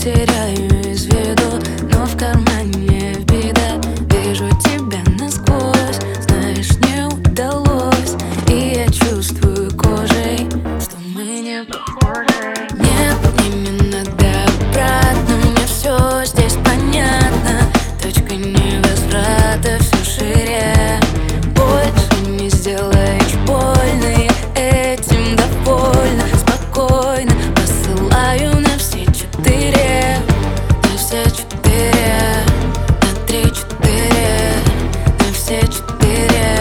теряю из виду, но в кармане беда. Вижу тебя насквозь, знаешь, не удалось. И я чувствую кожей, что мы не похожи. Нет, не надо обратно, мне все здесь понятно. Точка невозврата все шире. Больше не сделаешь больно, я этим довольна. Спокойно посылаю на все четыре, на все четыре, на 3-4, на все четыре.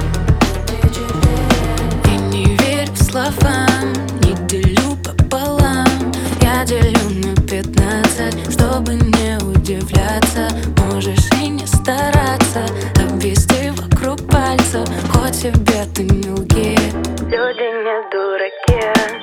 И не верю словам, не делю пополам. Я делю на 15, чтобы не удивляться. Можешь и не стараться обвести вокруг пальца, хоть себе ты не лги. Люди не дураки.